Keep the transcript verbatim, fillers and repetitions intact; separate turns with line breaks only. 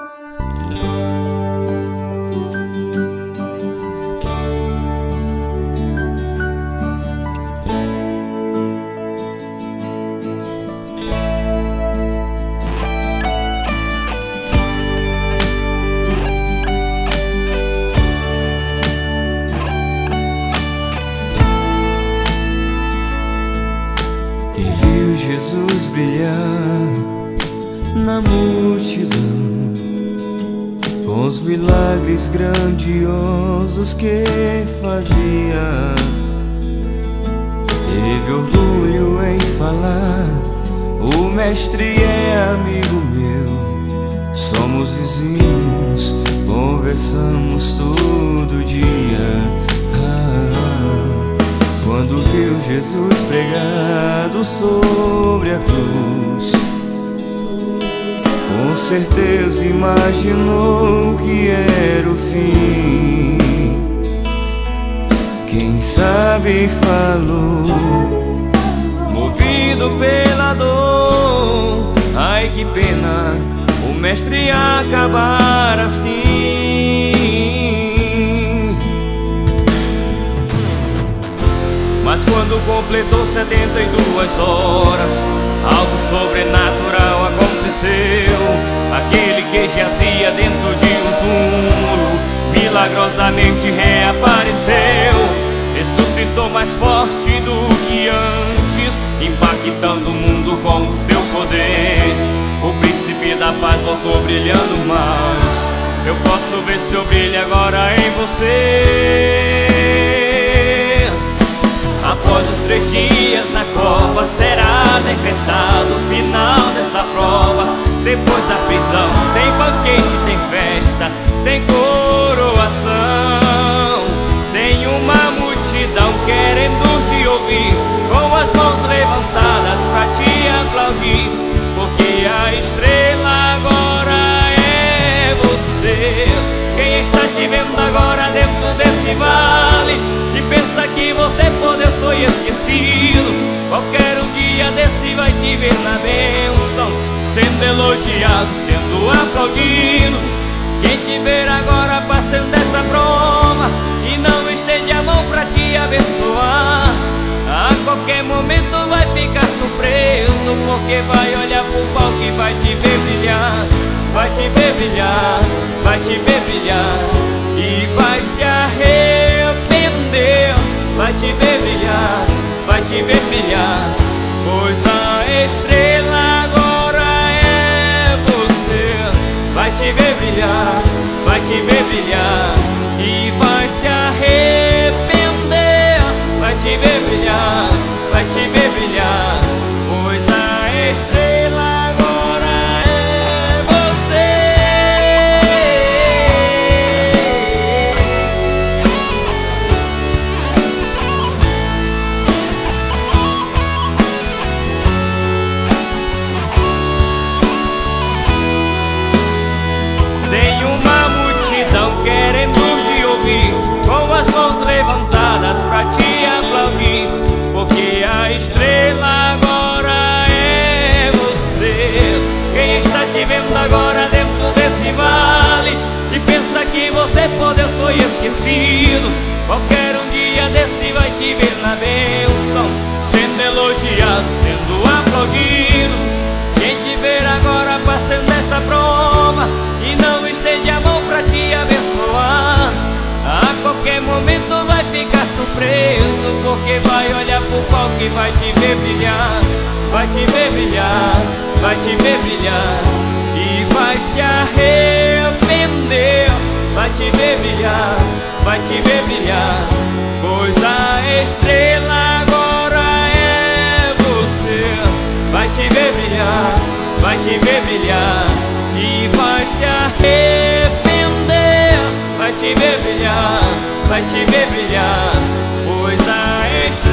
Quem viu Jesus brilhar na multidão, com os milagres grandiosos que fazia, teve orgulho em falar: o mestre é amigo meu, somos vizinhos, conversamos todo dia. Quando viu Jesus pregado sobre a cruz, com certeza imaginou que era o fim. Quem sabe falou, movido pela dor: ai que pena o mestre acabar assim. Mas quando completou setenta e duas horas, algo sobrenatural aconteceu. Aquele que jazia dentro de um túmulo milagrosamente reapareceu. Ressuscitou mais forte do que antes, impactando o mundo com o seu poder. O príncipe da paz voltou brilhando mais. Eu posso ver seu brilho agora em você. Após os três dias na cova, será decretado o final dessa prova. Depois da prisão tem banquete, tem festa, tem coroação. Tem uma multidão querendo te ouvir, com as mãos levantadas pra te aplaudir, porque a estrela agora é você. Quem está te vendo agora dentro desse vale e pensa que você por Deus foi esquecido, qualquer um dia desse vai te ver na bênção, sendo elogiado, sendo aplaudido. Quem te ver agora passando essa prova e não estende a mão pra te abençoar, a qualquer momento vai ficar surpreso, porque vai olhar pro palco e vai te ver brilhar. Vai te ver brilhar, vai te ver brilhar e vai se arrepender. Vai te ver brilhar, vai te ver brilhar, pois a estrela agora é você. Vai te ver brilhar, vai te ver brilhar e vai se arrepender. Vai te ver brilhar, vai te ver brilhar, pois a estrela querendo te ouvir, com as mãos levantadas pra te aplaudir, porque a estrela agora é você. Quem está te vendo agora dentro desse vale e pensa que você por Deus foi esquecido, qualquer um dia desse vai te ver na bênção, sendo elogiado, sendo aplaudido. Quem te ver agora passando essa prova e não estende a mão pra te abençoar, a qualquer momento vai ficar surpreso, porque vai olhar pro palco e vai te ver brilhar. Vai te ver brilhar, vai te ver brilhar e vai se arrepender. Vai te ver brilhar, vai te ver brilhar, pois a estrela agora é você. Vai te ver brilhar, vai te ver brilhar e vai se arrepender. Vai te ver brilhar, vai te ver brilhar, pois a estrela